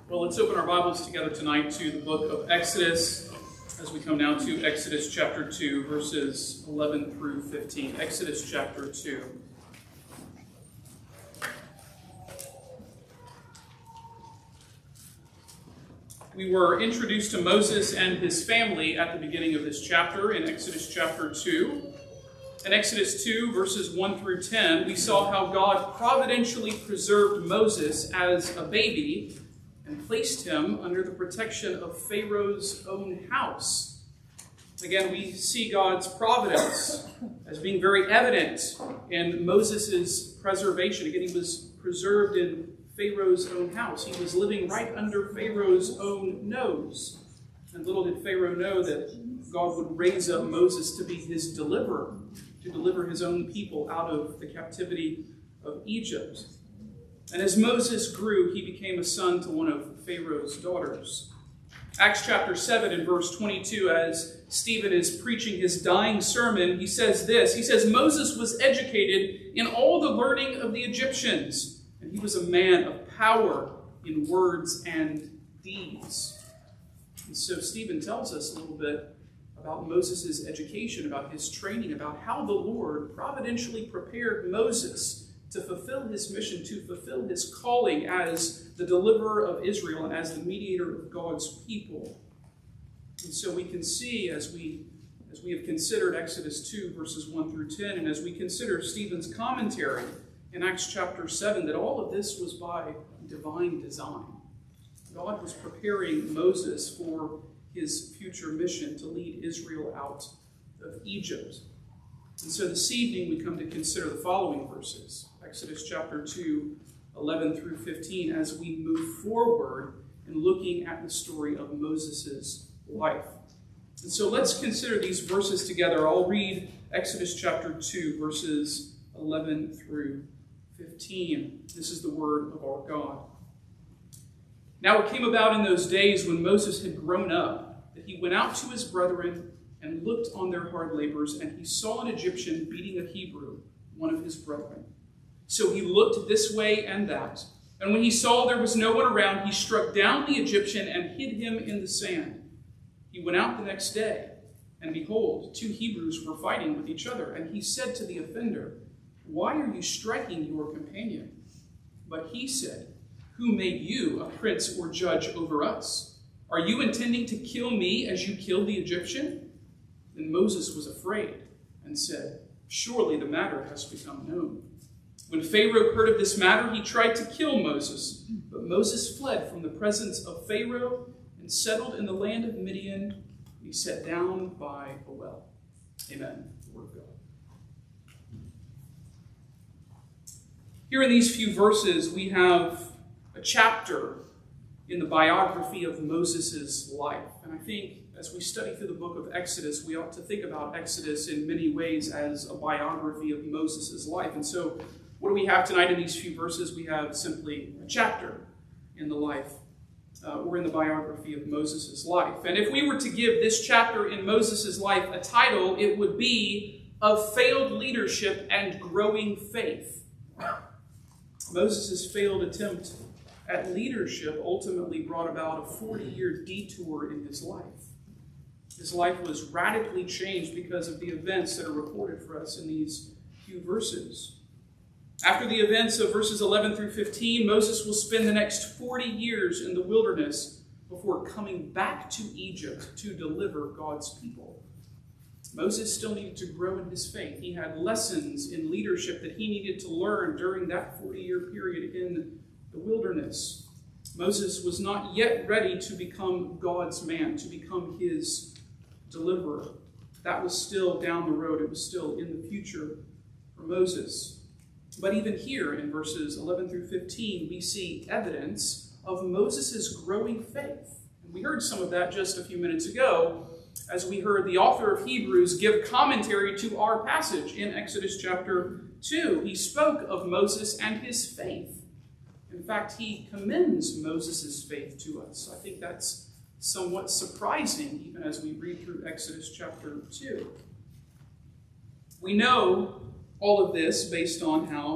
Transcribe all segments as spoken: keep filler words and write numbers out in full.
Well, let's open our Bibles together tonight to the book of Exodus, as we come now to Exodus chapter two, verses eleven through fifteen. Exodus chapter two. We were introduced to Moses and his family at the beginning of this chapter in Exodus chapter two. In Exodus two, verses one through ten, we saw how God providentially preserved Moses as a baby and placed him under the protection of Pharaoh's own house. Again, we see God's providence as being very evident in Moses' preservation. Again, he was preserved in Pharaoh's own house. He was living right under Pharaoh's own nose. And little did Pharaoh know that God would raise up Moses to be his deliverer, to deliver his own people out of the captivity of Egypt. And as Moses grew, he became a son to one of Pharaoh's daughters. Acts chapter seven and verse twenty-two, as Stephen is preaching his dying sermon, he says this. He says, Moses was educated in all the learning of the Egyptians, and he was a man of power in words and deeds. And so Stephen tells us a little bit about Moses' education, about his training, about how the Lord providentially prepared Moses to fulfill his mission, to fulfill his calling as the deliverer of Israel and as the mediator of God's people. And so we can see as we, as we have considered Exodus two, verses one through ten, and as we consider Stephen's commentary in Acts chapter seven, that all of this was by divine design. God was preparing Moses for his future mission to lead Israel out of Egypt. And so this evening we come to consider the following verses, Exodus chapter two, eleven through fifteen, as we move forward in looking at the story of Moses' life. And so let's consider these verses together. I'll read Exodus chapter two, verses eleven through fifteen. This is the word of our God. Now it came about in those days when Moses had grown up, that he went out to his brethren and looked on their hard labors, and he saw an Egyptian beating a Hebrew, one of his brethren. So he looked this way and that, and when he saw there was no one around, he struck down the Egyptian and hid him in the sand. He went out the next day, and behold, two Hebrews were fighting with each other, and he said to the offender, "Why are you striking your companion?" But he said, "Who made you a prince or judge over us? Are you intending to kill me as you killed the Egyptian?" Then Moses was afraid and said, "Surely the matter has become known." When Pharaoh heard of this matter, he tried to kill Moses. But Moses fled from the presence of Pharaoh and settled in the land of Midian. He sat down by a well. Amen. The word of God. Here in these few verses, we have a chapter in the biography of Moses' life. And I think as we study through the book of Exodus, we ought to think about Exodus in many ways as a biography of Moses' life. And so what do we have tonight in these few verses? We have simply a chapter in the life uh, or in the biography of Moses' life. And if we were to give this chapter in Moses' life a title, it would be Of Failed Leadership and Growing Faith. Moses' failed attempt at leadership ultimately brought about a forty-year detour in his life. His life was radically changed because of the events that are recorded for us in these few verses. After the events of verses eleven through fifteen, Moses will spend the next forty years in the wilderness before coming back to Egypt to deliver God's people. Moses still needed to grow in his faith. He had lessons in leadership that he needed to learn during that forty-year period in the wilderness. Moses was not yet ready to become God's man, to become his deliverer. That was still down the road. It was still in the future for Moses. But even here in verses eleven through fifteen, we see evidence of Moses' growing faith. And we heard some of that just a few minutes ago as we heard the author of Hebrews give commentary to our passage in Exodus chapter two. He spoke of Moses and his faith. In fact, he commends Moses' faith to us. I think that's somewhat surprising, even as we read through Exodus chapter two. We know all of this based on how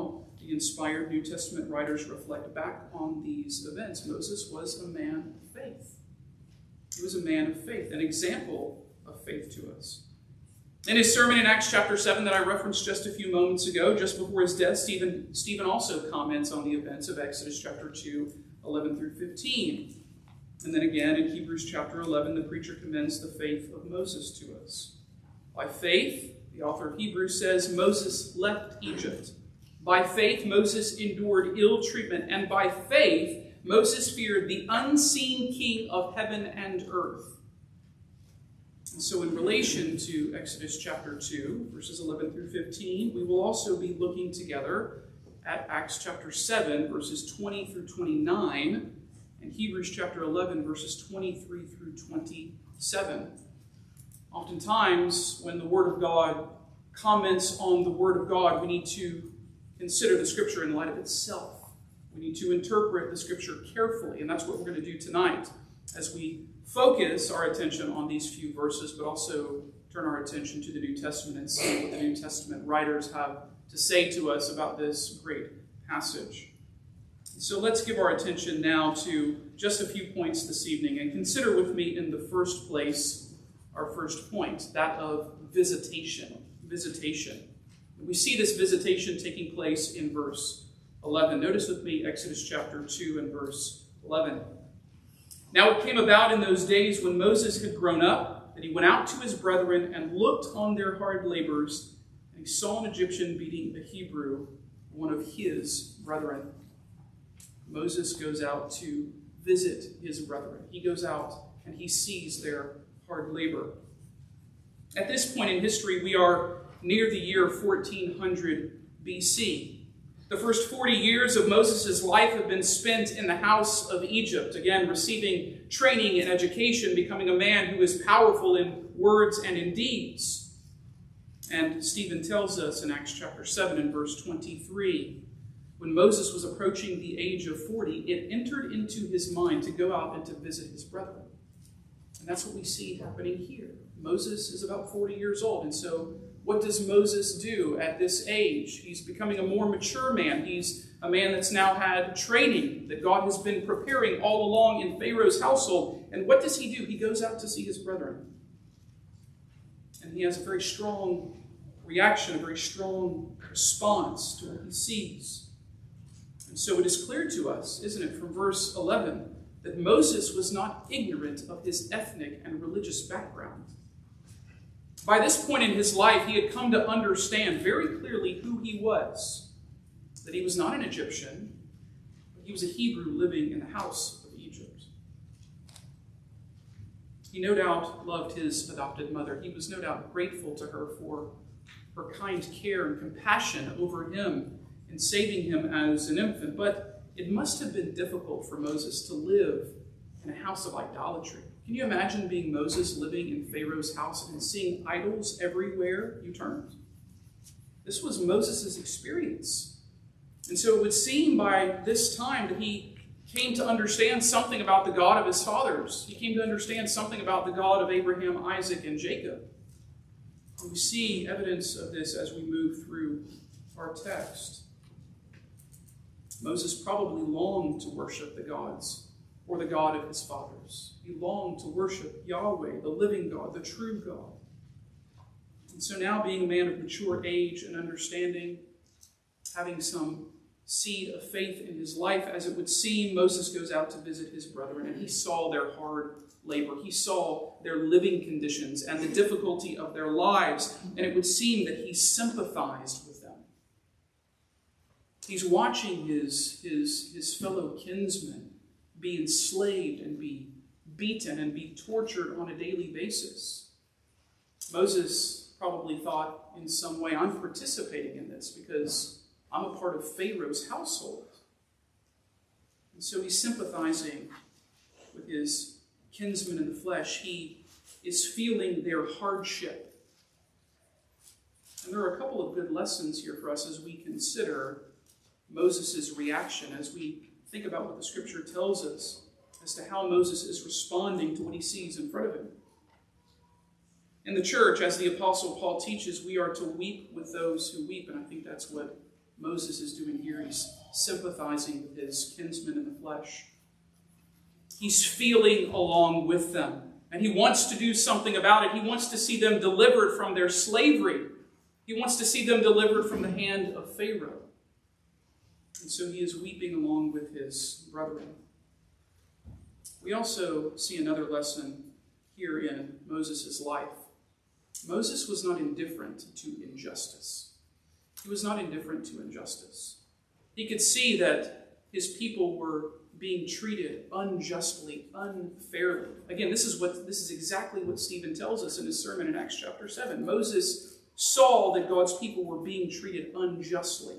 the inspired New Testament writers reflect back on these events. Moses was a man of faith. He was a man of faith, an example of faith to us. In his sermon in Acts chapter seven that I referenced just a few moments ago, just before his death, Stephen, Stephen also comments on the events of Exodus chapter two, eleven through fifteen. And then again in Hebrews chapter eleven, the preacher commends the faith of Moses to us. By faith, the author of Hebrews says, Moses left Egypt. By faith, Moses endured ill treatment. And by faith, Moses feared the unseen king of heaven and earth. And so in relation to Exodus chapter two, verses eleven through fifteen, we will also be looking together at Acts chapter seven, verses twenty through twenty-nine, and Hebrews chapter eleven, verses twenty-three through twenty-seven. Oftentimes, when the Word of God comments on the Word of God, we need to consider the Scripture in light of itself. We need to interpret the Scripture carefully, and that's what we're going to do tonight as we focus our attention on these few verses, but also turn our attention to the New Testament and see what the New Testament writers have to say to us about this great passage. So let's give our attention now to just a few points this evening, and consider with me in the first place our first point, that of visitation. Visitation. We see this visitation taking place in verse eleven. Notice with me Exodus chapter two and verse eleven. Now it came about in those days when Moses had grown up, that he went out to his brethren and looked on their hard labors, and he saw an Egyptian beating a Hebrew, one of his brethren. Moses goes out to visit his brethren. He goes out and he sees their hard labor. At this point in history, we are near the year fourteen hundred B C. The first forty years of Moses' life have been spent in the house of Egypt, again, receiving training and education, becoming a man who is powerful in words and in deeds. And Stephen tells us in Acts chapter seven and verse twenty-three, when Moses was approaching the age of forty, it entered into his mind to go out and to visit his brethren. And that's what we see happening here. Moses is about forty years old, and so what does Moses do at this age? He's becoming a more mature man. He's a man that's now had training that God has been preparing all along in Pharaoh's household. And what does he do? He goes out to see his brethren. And he has a very strong reaction, a very strong response to what he sees. And so it is clear to us, isn't it, from verse eleven, that Moses was not ignorant of his ethnic and religious background. By this point in his life, he had come to understand very clearly who he was. That he was not an Egyptian, but he was a Hebrew living in the house of Egypt. He no doubt loved his adopted mother. He was no doubt grateful to her for her kind care and compassion over him in saving him as an infant. But it must have been difficult for Moses to live in a house of idolatry. Can you imagine being Moses living in Pharaoh's house and seeing idols everywhere you turned? This was Moses' experience. And so it would seem by this time that he came to understand something about the God of his fathers. He came to understand something about the God of Abraham, Isaac, and Jacob. And we see evidence of this as we move through our text. Moses probably longed to worship the gods or the God of his fathers. He longed to worship Yahweh, the living God, the true God. And so now, being a man of mature age and understanding, having some seed of faith in his life, as it would seem, Moses goes out to visit his brethren, and he saw their hard labor. He saw their living conditions and the difficulty of their lives, and it would seem that he sympathized with them. He's watching his, his, his fellow kinsmen be enslaved and be beaten and be tortured on a daily basis. Moses probably thought in some way, I'm participating in this because I'm a part of Pharaoh's household. And so he's sympathizing with his kinsmen in the flesh. He is feeling their hardship. And there are a couple of good lessons here for us as we consider Moses' reaction, as we think about what the Scripture tells us as to how Moses is responding to what he sees in front of him. In the church, as the Apostle Paul teaches, we are to weep with those who weep, and I think that's what Moses is doing here. He's sympathizing with his kinsmen in the flesh. He's feeling along with them. And he wants to do something about it. He wants to see them delivered from their slavery. He wants to see them delivered from the hand of Pharaoh. And so he is weeping along with his brethren. We also see another lesson here in Moses' life. Moses was not indifferent to injustice. He was not indifferent to injustice. He could see that his people were being treated unjustly, unfairly. Again, this is what this is exactly what Stephen tells us in his sermon in Acts chapter seven. Moses saw that God's people were being treated unjustly.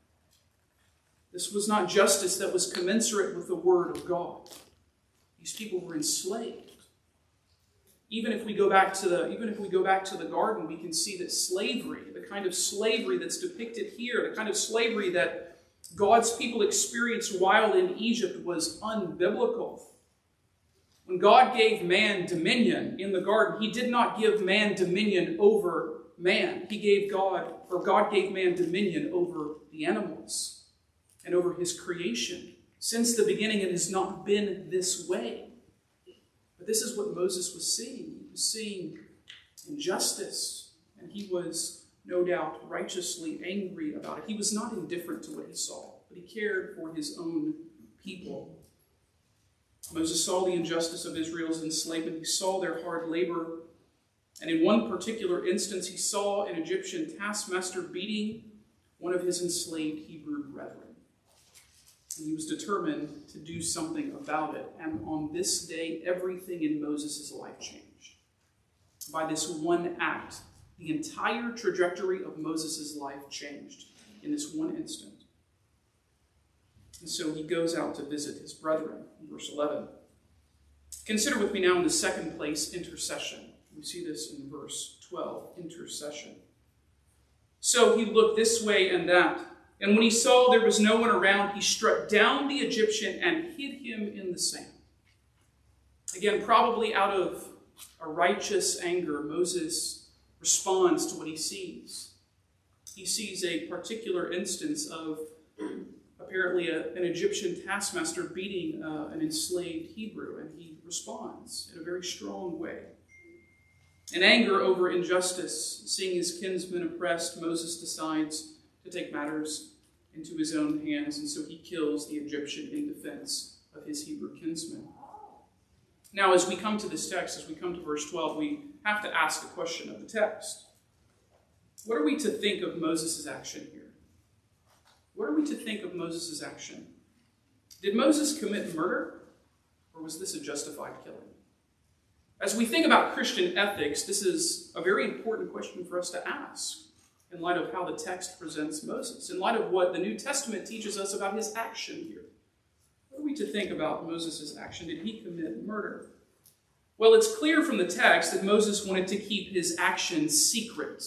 This was not justice that was commensurate with the word of God. These people were enslaved. Even if we go back to the even if we go back to the garden, we can see that slavery, the kind of slavery that's depicted here, the kind of slavery that God's people experienced while in Egypt, was unbiblical. When God gave man dominion in the garden, he did not give man dominion over man. He gave God, or God gave man dominion over the animals and over his creation. Since the beginning, it has not been this way. But this is what Moses was seeing. He was seeing injustice, and he was no doubt righteously angry about it. He was not indifferent to what he saw, but he cared for his own people. Moses saw the injustice of Israel's enslavement. He saw their hard labor. And in one particular instance, he saw an Egyptian taskmaster beating one of his enslaved Hebrew brethren. And he was determined to do something about it. And on this day, everything in Moses' life changed. By this one act, the entire trajectory of Moses' life changed in this one instant. And so he goes out to visit his brethren, in verse eleven. Consider with me now in the second place, intercession. We see this in verse twelve, intercession. So he looked this way and that, and when he saw there was no one around, he struck down the Egyptian and hid him in the sand. Again, probably out of a righteous anger, Moses responds to what he sees. He sees a particular instance of apparently a, an Egyptian taskmaster beating uh, an enslaved Hebrew, and he responds in a very strong way. In anger over injustice, seeing his kinsmen oppressed, Moses decides to take matters into his own hands, and so he kills the Egyptian in defense of his Hebrew kinsmen. Now, as we come to this text, as we come to verse twelve, we have to ask a question of the text. What are we to think of Moses' action here? What are we to think of Moses' action? Did Moses commit murder, or was this a justified killing? As we think about Christian ethics, this is a very important question for us to ask in light of how the text presents Moses, in light of what the New Testament teaches us about his action here. What are we to think about Moses' action? Did he commit murder? Well, it's clear from the text that Moses wanted to keep his action secret.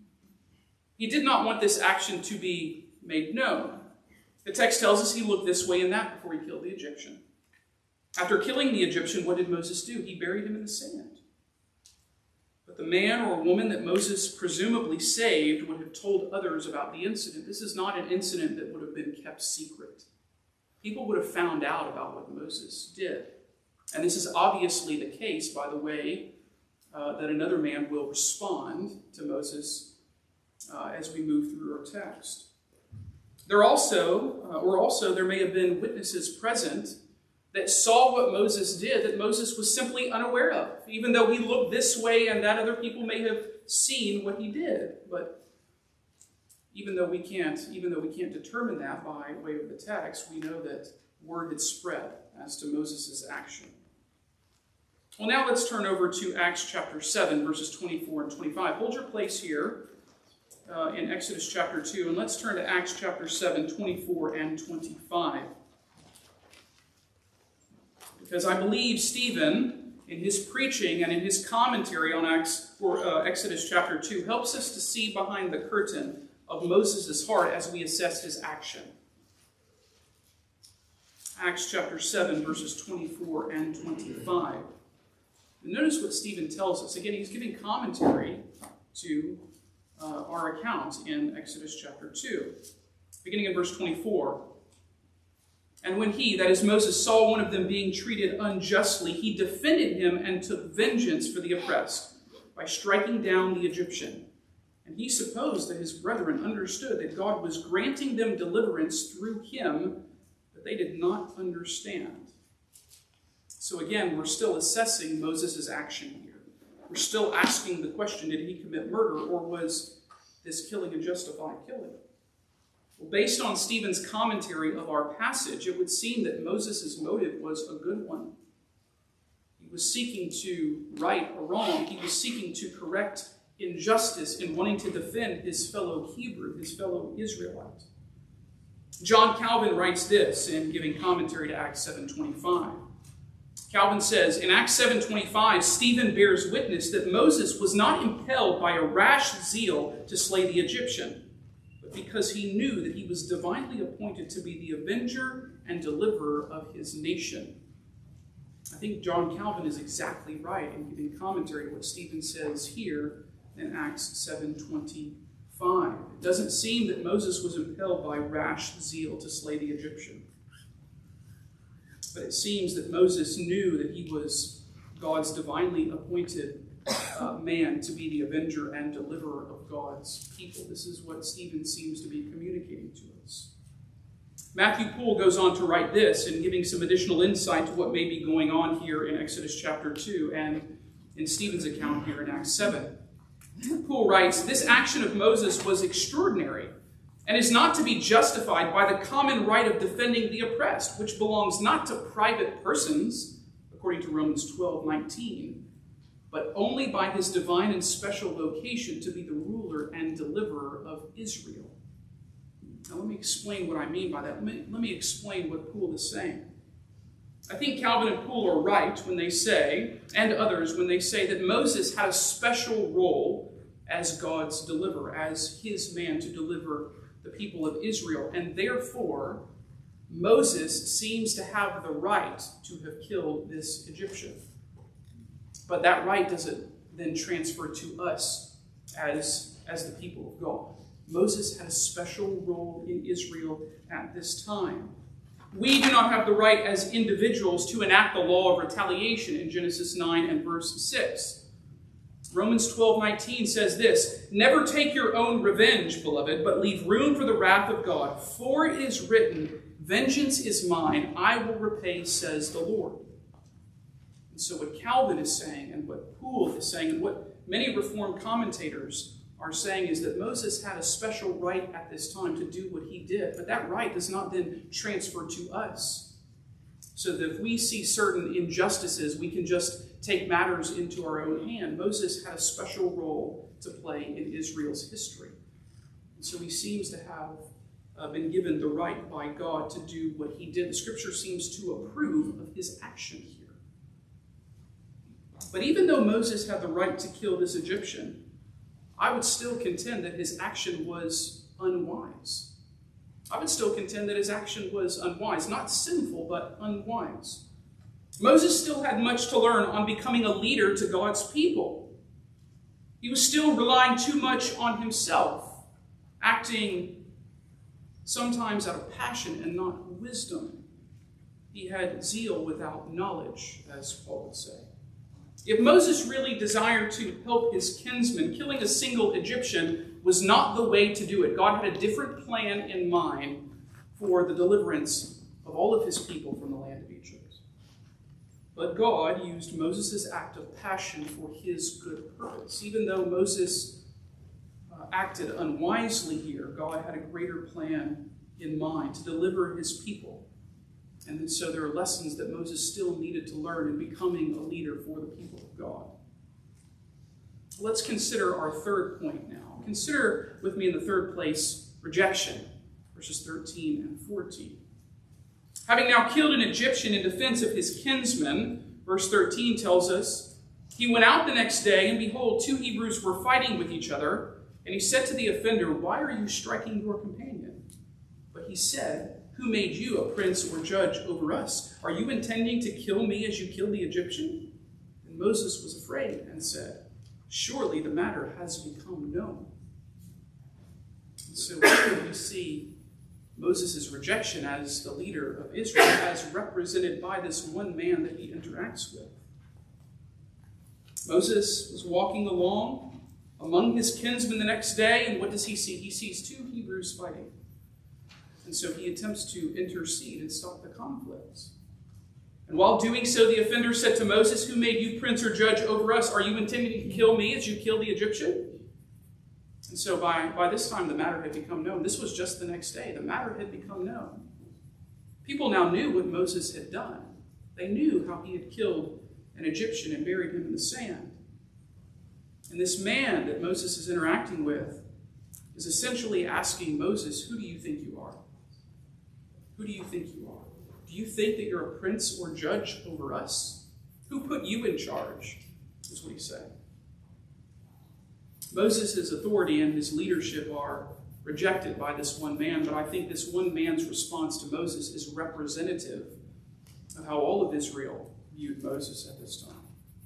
He did not want this action to be made known. The text tells us he looked this way and that before he killed the Egyptian. After killing the Egyptian, what did Moses do? He buried him in the sand. But the man or woman that Moses presumably saved would have told others about the incident. This is not an incident that would have been kept secret. People would have found out about what Moses did. And this is obviously the case, by the way, uh, that another man will respond to Moses uh, as we move through our text. There also, uh, or also, there may have been witnesses present that saw what Moses did that Moses was simply unaware of, even though he looked this way and that other people may have seen what he did. But even though we can't, even though we can't determine that by way of the text, we know that word had spread as to Moses' action. Well, now let's turn over to Acts chapter seven, verses twenty-four and twenty-five. Hold your place here uh, in Exodus chapter two, and let's turn to Acts chapter seven, twenty-four and twenty-five. Because I believe Stephen, in his preaching and in his commentary on Acts, or, uh, Exodus chapter two, helps us to see behind the curtain of Moses' heart as we assess his action. Acts chapter seven, verses twenty-four and twenty-five. And notice what Stephen tells us. Again, he's giving commentary to uh, our account in Exodus chapter two. Beginning in verse twenty-four. And when he, that is Moses, saw one of them being treated unjustly, he defended him and took vengeance for the oppressed by striking down the Egyptian. And he supposed that his brethren understood that God was granting them deliverance through him, but they did not understand. So again, we're still assessing Moses' action here. We're still asking the question, did he commit murder, or was this killing a justified killing? Well, based on Stephen's commentary of our passage, it would seem that Moses' motive was a good one. He was seeking to right a wrong. He was seeking to correct injustice in wanting to defend his fellow Hebrew, his fellow Israelite. John Calvin writes this in giving commentary to Acts seven twenty-five. Calvin says, in Acts seven twenty-five, Stephen bears witness that Moses was not impelled by a rash zeal to slay the Egyptian, because he knew that he was divinely appointed to be the avenger and deliverer of his nation. I think John Calvin is exactly right in giving commentary to what Stephen says here in Acts seven twenty-five. It doesn't seem that Moses was impelled by rash zeal to slay the Egyptian. But it seems that Moses knew that he was God's divinely appointed Uh, man to be the avenger and deliverer of God's people. This is what Stephen seems to be communicating to us. Matthew Poole goes on to write this in giving some additional insight to what may be going on here in Exodus chapter two and in Stephen's account here in Acts seven. Poole writes, this action of Moses was extraordinary and is not to be justified by the common right of defending the oppressed, which belongs not to private persons, according to Romans twelve nineteen, but only by his divine and special vocation to be the ruler and deliverer of Israel. Now let me explain what I mean by that. Let me, let me explain what Poole is saying. I think Calvin and Poole are right when they say, and others, when they say that Moses had a special role as God's deliverer, as his man to deliver the people of Israel, and therefore Moses seems to have the right to have killed this Egyptian. But that right doesn't then transfer to us as, as the people of God. Moses had a special role in Israel at this time. We do not have the right as individuals to enact the law of retaliation in Genesis nine and verse six. Romans twelve nineteen says this, never take your own revenge, beloved, but leave room for the wrath of God. For it is written, vengeance is mine, I will repay, says the Lord. So what Calvin is saying and what Poole is saying and what many Reformed commentators are saying is that Moses had a special right at this time to do what he did, but that right does not then transfer to us. So that if we see certain injustices, we can just take matters into our own hand. Moses had a special role to play in Israel's history. And so he seems to have uh, been given the right by God to do what he did. The scripture seems to approve of his action here. But even though Moses had the right to kill this Egyptian, I would still contend that his action was unwise. I would still contend that his action was unwise. Not sinful, but unwise. Moses still had much to learn on becoming a leader to God's people. He was still relying too much on himself, acting sometimes out of passion and not wisdom. He had zeal without knowledge, as Paul would say. If Moses really desired to help his kinsmen, killing a single Egyptian was not the way to do it. God had a different plan in mind for the deliverance of all of his people from the land of Egypt. But God used Moses' act of passion for his good purpose. Even though Moses uh, acted unwisely here, God had a greater plan in mind to deliver his people. And so there are lessons that Moses still needed to learn in becoming a leader for the people of God. Let's consider our third point now. Consider with me in the third place rejection, verses thirteen and fourteen. Having now killed an Egyptian in defense of his kinsmen, verse thirteen tells us, he went out the next day, and behold, two Hebrews were fighting with each other. And he said to the offender, why are you striking your companion? But he said, who made you a prince or judge over us? Are you intending to kill me as you killed the Egyptian? And Moses was afraid and said, surely the matter has become known. And so here we see Moses' rejection as the leader of Israel, as represented by this one man that he interacts with. Moses was walking along among his kinsmen the next day, and what does he see? He sees two Hebrews fighting. And so he attempts to intercede and stop the conflicts. And while doing so, the offender said to Moses, "Who made you prince or judge over us? Are you intending to kill me as you killed the Egyptian?" And so by, by this time, the matter had become known. This was just the next day. The matter had become known. People now knew what Moses had done. They knew how he had killed an Egyptian and buried him in the sand. And this man that Moses is interacting with is essentially asking Moses, "Who do you think you are? Who do you think you are? Do you think that you're a prince or judge over us? Who put you in charge?" is what he's saying. Moses' authority and his leadership are rejected by this one man, but I think this one man's response to Moses is representative of how all of Israel viewed Moses at this time.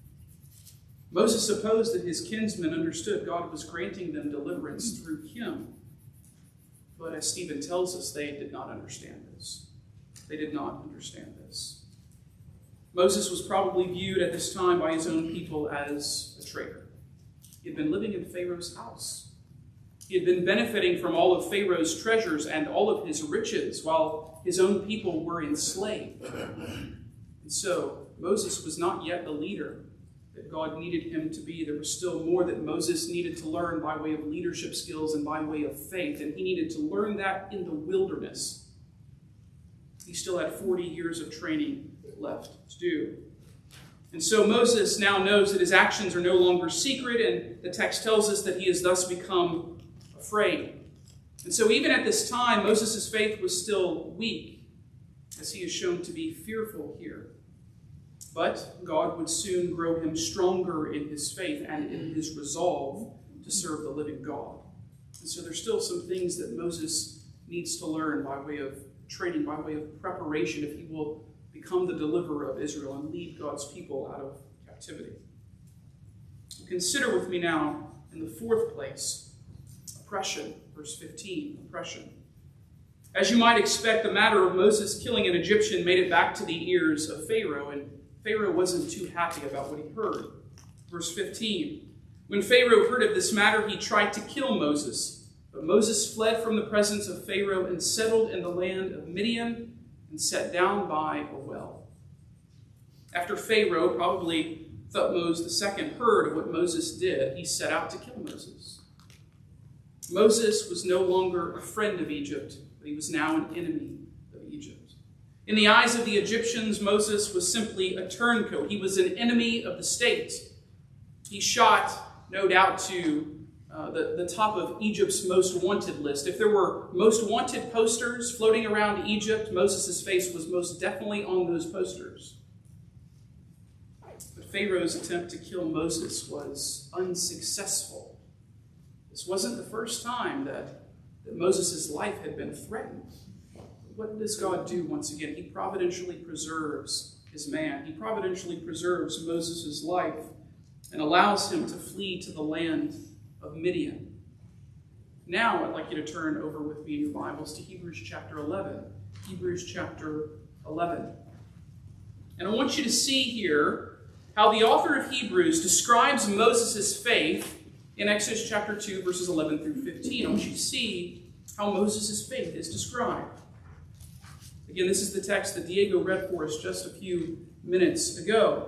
Moses supposed that his kinsmen understood God was granting them deliverance through him. But as Stephen tells us, they did not understand this. They did not understand this. Moses was probably viewed at this time by his own people as a traitor. He had been living in Pharaoh's house. He had been benefiting from all of Pharaoh's treasures and all of his riches while his own people were enslaved. And so Moses was not yet the leader that God needed him to be. There was still more that Moses needed to learn by way of leadership skills and by way of faith, and he needed to learn that in the wilderness. He still had forty years of training left to do. And so Moses now knows that his actions are no longer secret, and the text tells us that he has thus become afraid. And so even at this time, Moses' faith was still weak, as he is shown to be fearful here. But God would soon grow him stronger in his faith and in his resolve to serve the living God. And so there's still some things that Moses needs to learn by way of training, by way of preparation, if he will become the deliverer of Israel and lead God's people out of captivity. Consider with me now, in the fourth place, oppression. Verse fifteen, oppression. As you might expect, the matter of Moses killing an Egyptian made it back to the ears of Pharaoh, and Pharaoh wasn't too happy about what he heard. Verse fifteen, when Pharaoh heard of this matter, he tried to kill Moses. But Moses fled from the presence of Pharaoh and settled in the land of Midian and sat down by a well. After Pharaoh, probably Thutmose the second, heard of what Moses did, he set out to kill Moses. Moses was no longer a friend of Egypt, but he was now an enemy of Egypt. In the eyes of the Egyptians, Moses was simply a turncoat. He was an enemy of the state. He shot, no doubt, to uh, the, the top of Egypt's most wanted list. If there were most wanted posters floating around Egypt, Moses' face was most definitely on those posters. But Pharaoh's attempt to kill Moses was unsuccessful. This wasn't the first time that, that Moses' life had been threatened. What does God do once again? He providentially preserves his man. He providentially preserves Moses' life and allows him to flee to the land of Midian. Now I'd like you to turn over with me in your Bibles to Hebrews chapter eleven. Hebrews chapter eleven. And I want you to see here how the author of Hebrews describes Moses' faith in Exodus chapter two, verses eleven through fifteen. I want you to see how Moses' faith is described. Again, this is the text that Diego read for us just a few minutes ago.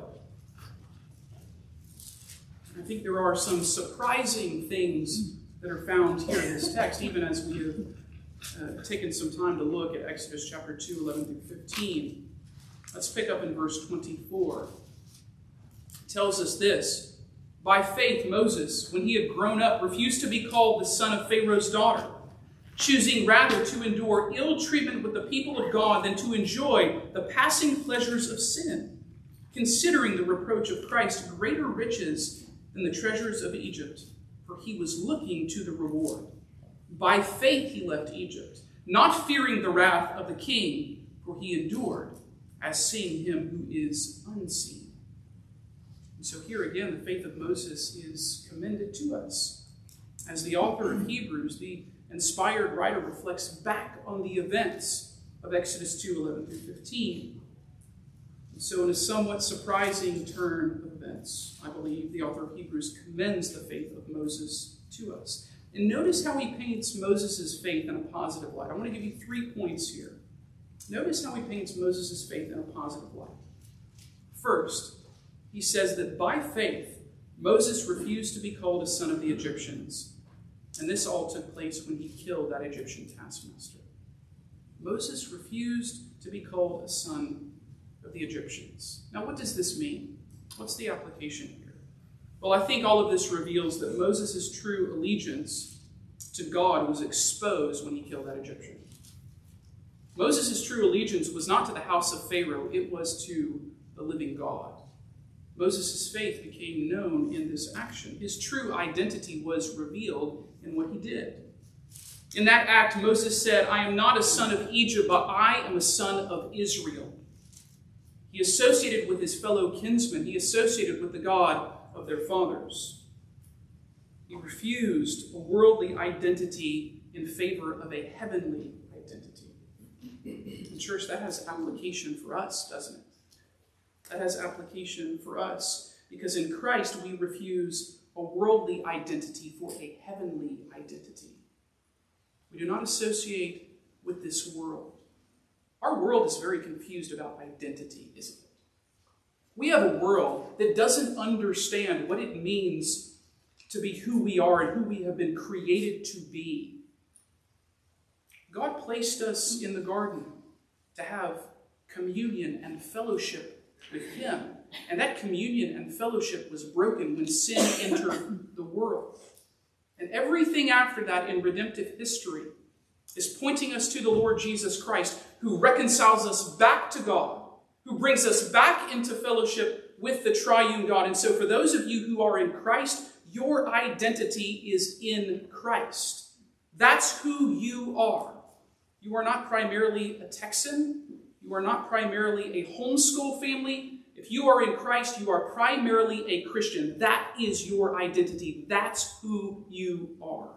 I think there are some surprising things that are found here in this text, even as we have uh, taken some time to look at Exodus chapter two, eleven through fifteen. Let's pick up in verse twenty-four. It tells us this: by faith, Moses, when he had grown up, refused to be called the son of Pharaoh's daughter, choosing rather to endure ill treatment with the people of God than to enjoy the passing pleasures of sin, considering the reproach of Christ greater riches than the treasures of Egypt, for he was looking to the reward. By faith he left Egypt, not fearing the wrath of the king, for he endured as seeing him who is unseen. And so here again, the faith of Moses is commended to us. As the author of Hebrews, the inspired writer reflects back on the events of Exodus two, eleven through fifteen. And so in a somewhat surprising turn of events, I believe the author of Hebrews commends the faith of Moses to us. And notice how he paints Moses' faith in a positive light. I want to give you three points here. Notice how he paints Moses' faith in a positive light. First, he says that by faith, Moses refused to be called a son of the Egyptians. And this all took place when he killed that Egyptian taskmaster. Moses refused to be called a son of the Egyptians. Now, what does this mean? What's the application here? Well, I think all of this reveals that Moses' true allegiance to God was exposed when he killed that Egyptian. Moses' true allegiance was not to the house of Pharaoh, it was to the living God. Moses' faith became known in this action. His true identity was revealed in what he did. In that act, Moses said, I am not a son of Egypt, but I am a son of Israel. He associated with his fellow kinsmen. He associated with the God of their fathers. He refused a worldly identity in favor of a heavenly identity. And church, that has application for us, doesn't it? That has application for us because in Christ we refuse a worldly identity for a heavenly identity. We do not associate with this world. Our world is very confused about identity, isn't it? We have a world that doesn't understand what it means to be who we are and who we have been created to be. God placed us in the garden to have communion and fellowship with him. And that communion and fellowship was broken when sin entered the world. And everything after that in redemptive history is pointing us to the Lord Jesus Christ, who reconciles us back to God, who brings us back into fellowship with the triune God. And so for those of you who are in Christ, your identity is in Christ. That's who you are. You are not primarily a Texan. You are not primarily a homeschool family. If you are in Christ, you are primarily a Christian. That is your identity. That's who you are.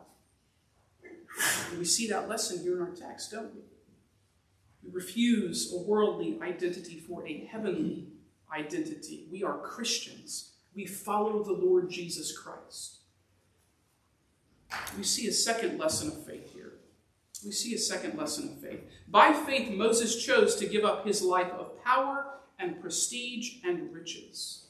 And we see that lesson here in our text, don't we? We refuse a worldly identity for a heavenly identity. We are Christians. We follow the Lord Jesus Christ. We see a second lesson of faith here. We see a second lesson of faith. By faith, Moses chose to give up his life of power and prestige and riches.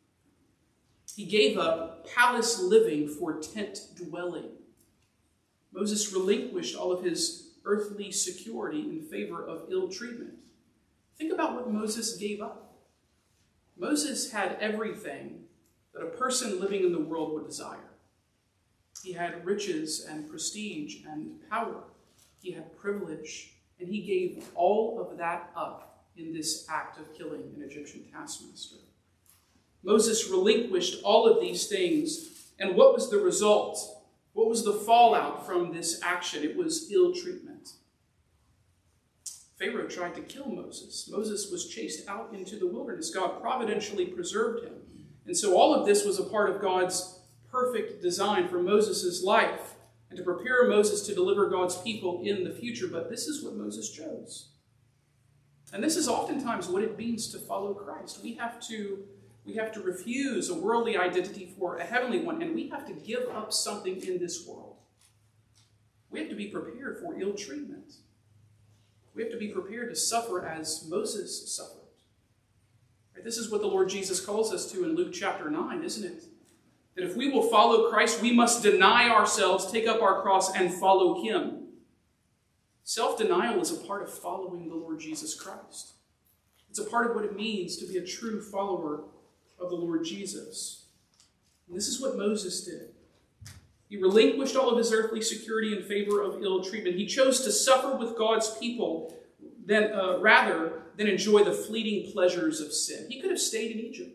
He gave up palace living for tent dwelling. Moses relinquished all of his earthly security in favor of ill treatment. Think about what Moses gave up. Moses had everything that a person living in the world would desire. He had riches and prestige and power. He had privilege, and he gave all of that up in this act of killing an Egyptian taskmaster. Moses relinquished all of these things, and what was the result? What was the fallout from this action? It was ill treatment. Pharaoh tried to kill Moses. Moses was chased out into the wilderness. God providentially preserved him. And so all of this was a part of God's perfect design for Moses' life and to prepare Moses to deliver God's people in the future. But this is what Moses chose. And this is oftentimes what it means to follow Christ. We have to, we have to refuse a worldly identity for a heavenly one, and we have to give up something in this world. We have to be prepared for ill treatment. We have to be prepared to suffer as Moses suffered. Right? This is what the Lord Jesus calls us to in Luke chapter nine, isn't it? That if we will follow Christ, we must deny ourselves, take up our cross, and follow him. Self-denial is a part of following the Lord Jesus Christ. It's a part of what it means to be a true follower of the Lord Jesus. And this is what Moses did. He relinquished all of his earthly security in favor of ill treatment. He chose to suffer with God's people than, uh, rather than enjoy the fleeting pleasures of sin. He could have stayed in Egypt.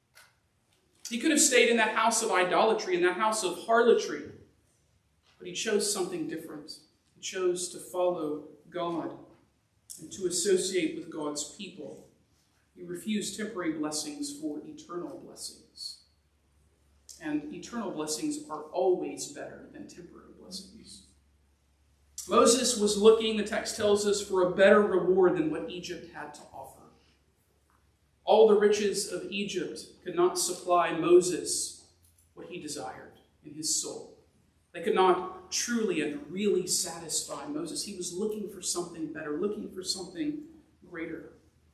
He could have stayed in that house of idolatry, in that house of harlotry. But he chose something different. He chose to follow God and to associate with God's people. He refused temporary blessings for eternal blessings. And eternal blessings are always better than temporary blessings. Moses was looking, the text tells us, for a better reward than what Egypt had to offer. All the riches of Egypt could not supply Moses what he desired in his soul. They could not truly and really satisfy Moses. He was looking for something better, looking for something greater.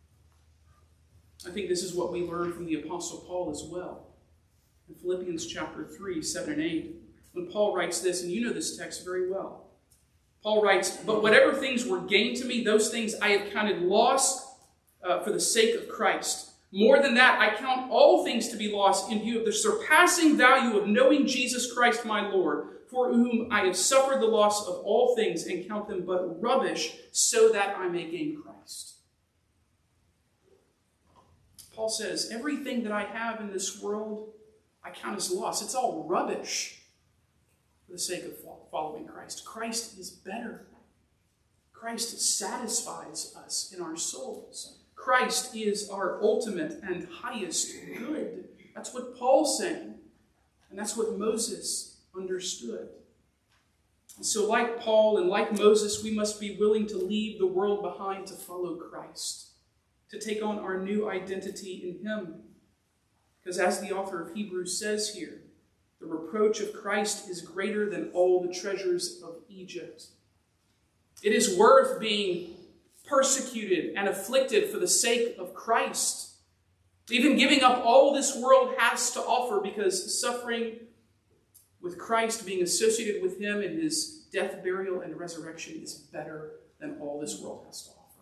I think this is what we learn from the Apostle Paul as well. In Philippians chapter three, seven and eight, when Paul writes this, and you know this text very well. Paul writes, "But whatever things were gained to me, those things I have counted loss uh, for the sake of Christ. More than that, I count all things to be lost in view of the surpassing value of knowing Jesus Christ my Lord, for whom I have suffered the loss of all things and count them but rubbish, so that I may gain Christ." Paul says, everything that I have in this world, I count as loss. It's all rubbish for the sake of following Christ. Christ is better. Christ satisfies us in our souls. Christ is our ultimate and highest good. That's what Paul's saying. And that's what Moses understood. And so like Paul and like Moses, we must be willing to leave the world behind to follow Christ, to take on our new identity in him. Because as the author of Hebrews says here, the reproach of Christ is greater than all the treasures of Egypt. It is worth being persecuted and afflicted for the sake of Christ. Even giving up all this world has to offer, because suffering with Christ, being associated with him in his death, burial, and resurrection, is better than all this world has to offer.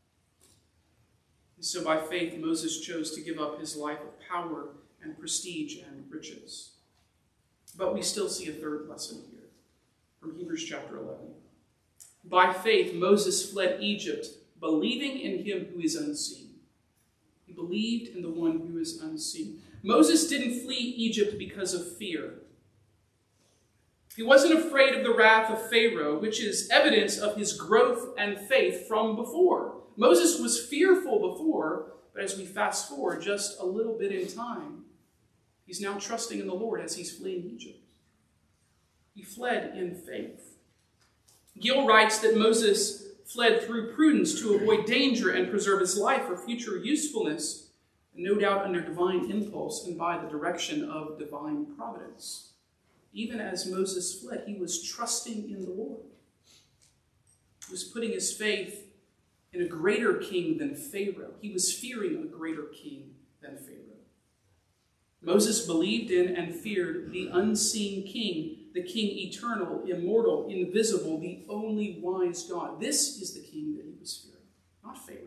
And so by faith, Moses chose to give up his life of power and prestige and riches. But we still see a third lesson here from Hebrews chapter eleven. By faith, Moses fled Egypt, believing in him who is unseen. He believed in the one who is unseen. Moses didn't flee Egypt because of fear. He wasn't afraid of the wrath of Pharaoh, which is evidence of his growth and faith from before. Moses was fearful before, but as we fast forward just a little bit in time, he's now trusting in the Lord as he's fleeing Egypt. He fled in faith. Gill writes that Moses fled through prudence to avoid danger and preserve his life for future usefulness, and no doubt under divine impulse and by the direction of divine providence. Even as Moses fled, he was trusting in the Lord. He was putting his faith in a greater king than Pharaoh. He was fearing a greater king than Pharaoh. Moses believed in and feared the unseen king, the king eternal, immortal, invisible, the only wise God. This is the king that he was fearing, not Pharaoh.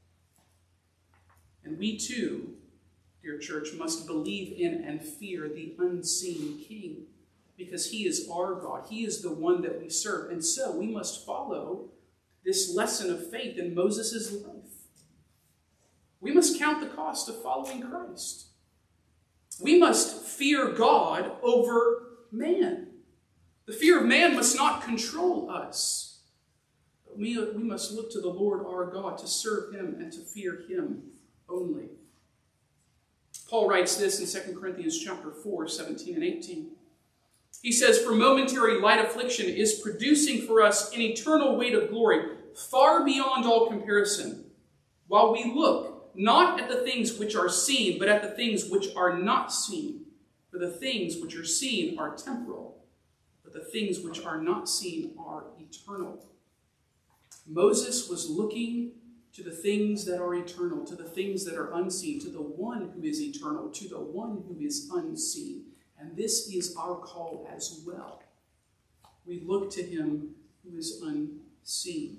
And we too, dear church, must believe in and fear the unseen king, because he is our God. He is the one that we serve. And so we must follow this lesson of faith in Moses' life. We must count the cost of following Christ. We must fear God over man. The fear of man must not control us. But we, we must look to the Lord our God to serve him and to fear him only. Paul writes this in Second Corinthians chapter four, seventeen and eighteen. He says, "For momentary light affliction is producing for us an eternal weight of glory, far beyond all comparison, while we look not at the things which are seen, but at the things which are not seen. For the things which are seen are temporal, but the things which are not seen are eternal." Moses was looking to the things that are eternal, to the things that are unseen, to the one who is eternal, to the one who is unseen. And this is our call as well. We look to him who is unseen.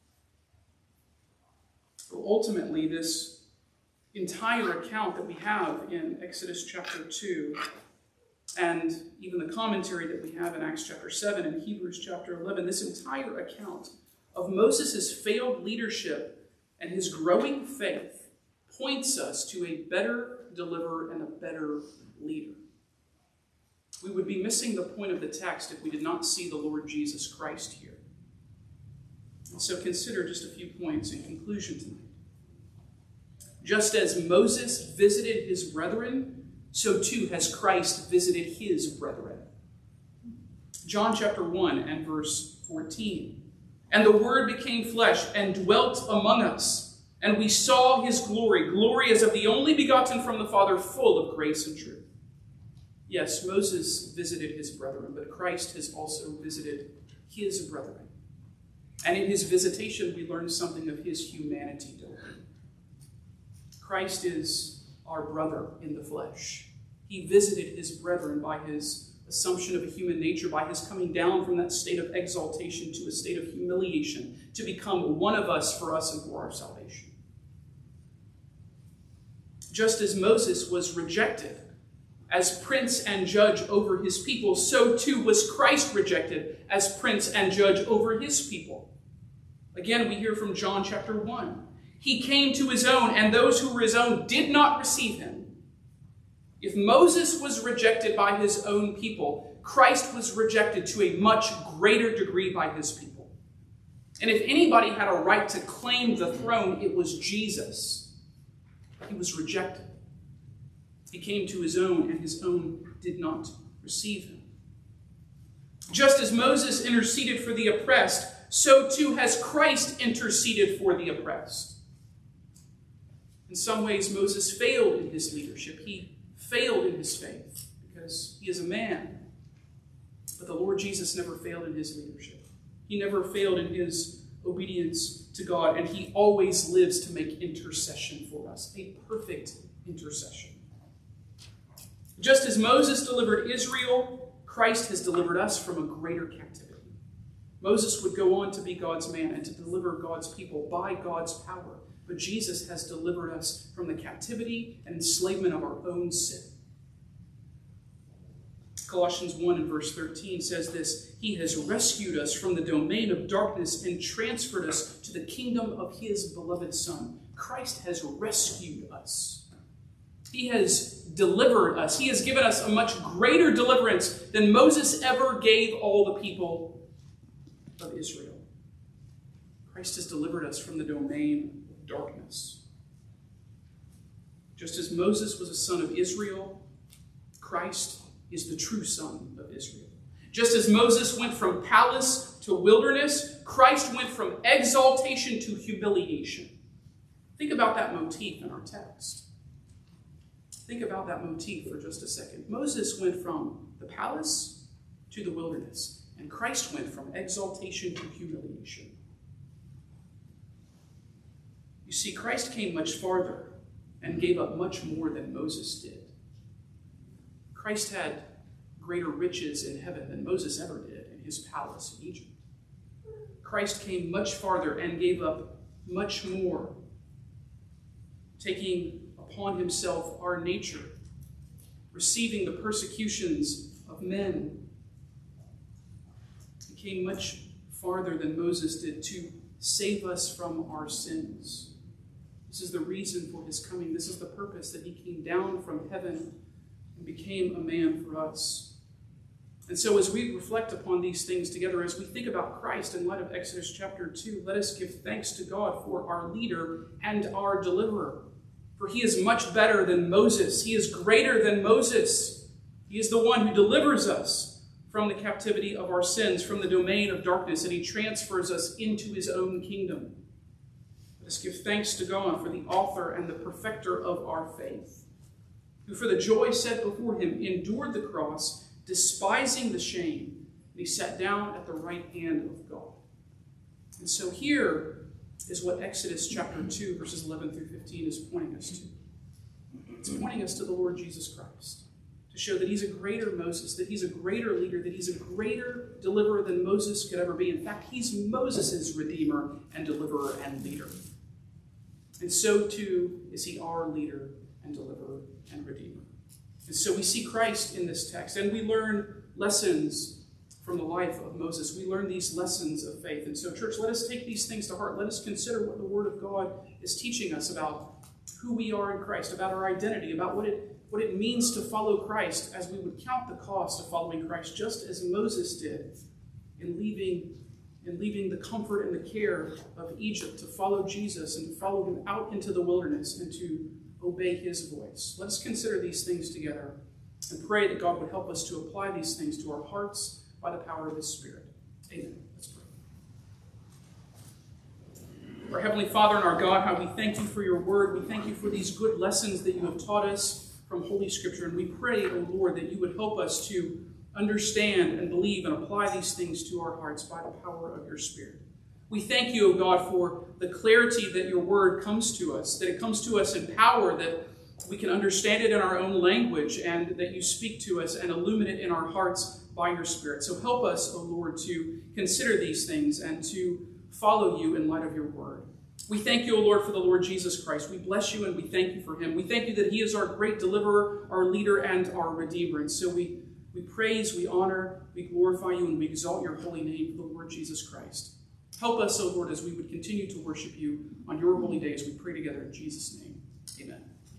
But ultimately, this entire account that we have in Exodus chapter two, and even the commentary that we have in Acts chapter seven and Hebrews chapter eleven, this entire account of Moses' failed leadership and his growing faith points us to a better deliverer and a better leader. We would be missing the point of the text if we did not see the Lord Jesus Christ here. And so consider just a few points in conclusion tonight. Just as Moses visited his brethren, so too has Christ visited his brethren. John chapter one and verse fourteen. And the Word became flesh and dwelt among us. And we saw his glory, glory as of the only begotten from the Father, full of grace and truth. Yes, Moses visited his brethren, but Christ has also visited his brethren. And in his visitation, we learn something of his humanity. Christ is our brother in the flesh. He visited his brethren by his assumption of a human nature, by his coming down from that state of exaltation to a state of humiliation, to become one of us for us and for our salvation. Just as Moses was rejected as prince and judge over his people, so too was Christ rejected as prince and judge over his people. Again, we hear from John chapter one. He came to his own, and those who were his own did not receive him. If Moses was rejected by his own people, Christ was rejected to a much greater degree by his people. And if anybody had a right to claim the throne, it was Jesus. He was rejected. He came to his own, and his own did not receive him. Just as Moses interceded for the oppressed, so too has Christ interceded for the oppressed. In some ways, Moses failed in his leadership. He failed in his faith because he is a man. But the Lord Jesus never failed in his leadership. He never failed in his obedience to God, and he always lives to make intercession for us, a perfect intercession. Just as Moses delivered Israel, Christ has delivered us from a greater captivity. Moses would go on to be God's man and to deliver God's people by God's power. But Jesus has delivered us from the captivity and enslavement of our own sin. Colossians one and verse thirteen says this: He has rescued us from the domain of darkness and transferred us to the kingdom of his beloved Son. Christ has rescued us. He has delivered us. He has given us a much greater deliverance than Moses ever gave all the people of Israel. Christ has delivered us from the domain of darkness. Just as Moses was a son of Israel, Christ is the true son of Israel. Just as Moses went from palace to wilderness, Christ went from exaltation to humiliation. Think about that motif in our text. Think about that motif for just a second. Moses went from the palace to the wilderness, and Christ went from exaltation to humiliation. You see, Christ came much farther and gave up much more than Moses did. Christ had greater riches in heaven than Moses ever did in his palace in Egypt. Christ came much farther and gave up much more, taking upon himself our nature, receiving the persecutions of men. He came much farther than Moses did to save us from our sins. This is the reason for his coming. This is the purpose, that he came down from heaven and became a man for us. And so as we reflect upon these things together, as we think about Christ in light of Exodus chapter two, let us give thanks to God for our leader and our deliverer. For he is much better than Moses. He is greater than Moses. He is the one who delivers us from the captivity of our sins, from the domain of darkness, and he transfers us into his own kingdom. Let us give thanks to God for the author and the perfecter of our faith, who for the joy set before him endured the cross, despising the shame, and he sat down at the right hand of God. And so here is what Exodus chapter two, verses eleven through fifteen is pointing us to. It's pointing us to the Lord Jesus Christ, to show that he's a greater Moses, that he's a greater leader, that he's a greater deliverer than Moses could ever be. In fact, he's Moses' redeemer and deliverer and leader. And so too is he our leader and deliverer and redeemer. And so we see Christ in this text, and we learn lessons from the life of Moses. We learn these lessons of faith. And so, church, let us take these things to heart. Let us consider what the Word of God is teaching us about who we are in Christ, about our identity, about what it, what it means to follow Christ, as we would count the cost of following Christ, just as Moses did in leaving, in leaving the comfort and the care of Egypt to follow Jesus and to follow him out into the wilderness and to obey his voice. Let us consider these things together and pray that God would help us to apply these things to our hearts by the power of his Spirit. Amen. Let's pray. Our Heavenly Father and our God, how we thank you for your word. We thank you for these good lessons that you have taught us from Holy Scripture. And we pray, O Lord, that you would help us to understand and believe and apply these things to our hearts by the power of your Spirit. We thank you, O God, for the clarity that your word comes to us, that it comes to us in power, that we can understand it in our own language, and that you speak to us and illuminate in our hearts by your Spirit. So help us, O Lord, to consider these things and to follow you in light of your word. We thank you, O Lord, for the Lord Jesus Christ. We bless you and we thank you for him. We thank you that he is our great deliverer, our leader, and our redeemer. And so we, we praise, we honor, we glorify you, and we exalt your holy name for the Lord Jesus Christ. Help us, O Lord, as we would continue to worship you on your holy days. We pray together in Jesus' name. Amen.